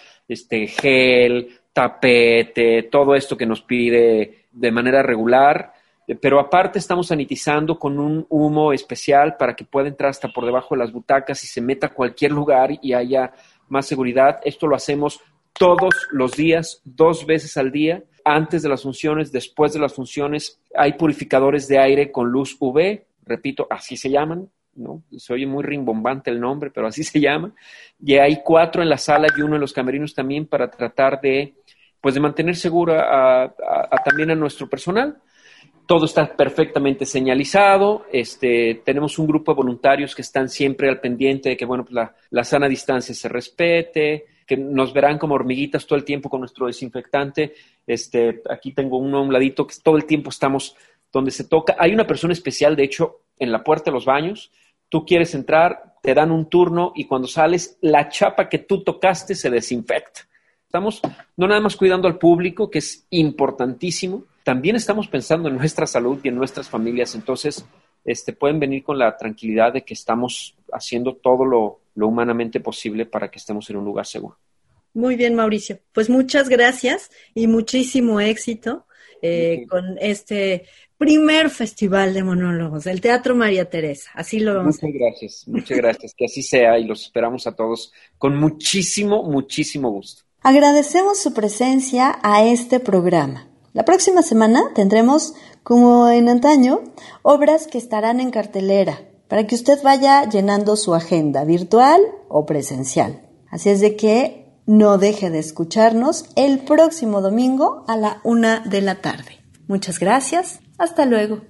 gel, tapete, todo esto que nos pide de manera regular, pero aparte estamos sanitizando con un humo especial para que pueda entrar hasta por debajo de las butacas y se meta a cualquier lugar y haya más seguridad. Esto lo hacemos todos los días, 2 veces al día, antes de las funciones, después de las funciones. Hay purificadores de aire con luz UV, repito, así se llaman, ¿no? Se oye muy rimbombante el nombre, pero así se llama. Y hay 4 en la sala y 1 en los camerinos también, para tratar de mantener segura también a nuestro personal. Todo está perfectamente señalizado. Tenemos un grupo de voluntarios que están siempre al pendiente de que, bueno, pues la sana distancia se respete, que nos verán como hormiguitas todo el tiempo con nuestro desinfectante. Aquí tengo uno a un ladito, que todo el tiempo estamos donde se toca. Hay una persona especial, de hecho, en la puerta de los baños. Tú quieres entrar, te dan un turno, y cuando sales, la chapa que tú tocaste se desinfecta. Estamos no nada más cuidando al público, que es importantísimo, también estamos pensando en nuestra salud y en nuestras familias. Entonces, pueden venir con la tranquilidad de que estamos haciendo todo lo humanamente posible para que estemos en un lugar seguro. Muy bien, Mauricio. Pues muchas gracias y muchísimo éxito con este primer festival de monólogos del Teatro María Teresa. Así lo vamos a hacer. Muchas gracias. Que así sea, y los esperamos a todos con muchísimo, muchísimo gusto. Agradecemos su presencia a este programa. La próxima semana tendremos, como en antaño, obras que estarán en cartelera para que usted vaya llenando su agenda virtual o presencial. Así es de que no deje de escucharnos el próximo domingo a la 1 de la tarde. Muchas gracias. Hasta luego.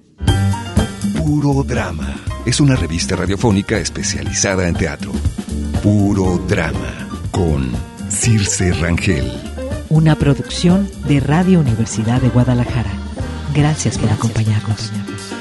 Puro Drama es una revista radiofónica especializada en teatro. Puro Drama con Circe Rangel. Una producción de Radio Universidad de Guadalajara. Gracias por acompañarnos.